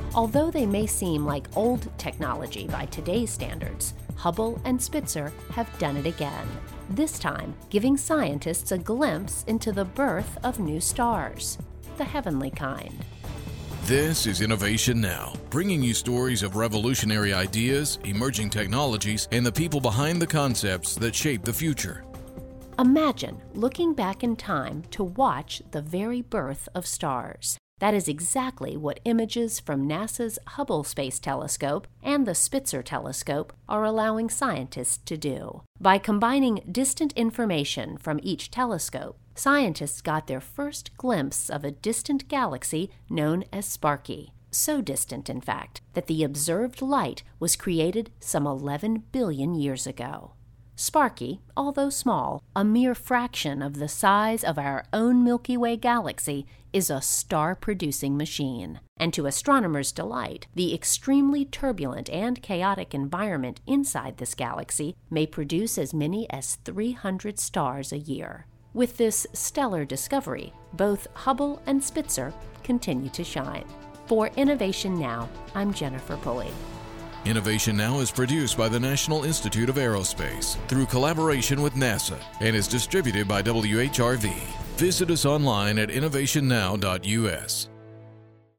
Although they may seem like old technology by today's standards, Hubble and Spitzer have done it again, this time giving scientists a glimpse into the birth of new stars, the heavenly kind. This is Innovation Now, bringing you stories of revolutionary ideas, emerging technologies, and the people behind the concepts that shape the future. Imagine looking back in time to watch the very birth of stars. That is exactly what images from NASA's Hubble Space Telescope and the Spitzer Telescope are allowing scientists to do. By combining distant information from each telescope, scientists got their first glimpse of a distant galaxy known as Sparky. So distant, in fact, that the observed light was created some 11 billion years ago. Sparky, although small, a mere fraction of the size of our own Milky Way galaxy, is a star-producing machine. And to astronomers' delight, the extremely turbulent and chaotic environment inside this galaxy may produce as many as 300 stars a year. With this stellar discovery, both Hubble and Spitzer continue to shine. For Innovation Now, I'm Jennifer Pulley. Innovation Now is produced by the National Institute of Aerospace through collaboration with NASA and is distributed by WHRV. Visit us online at innovationnow.us.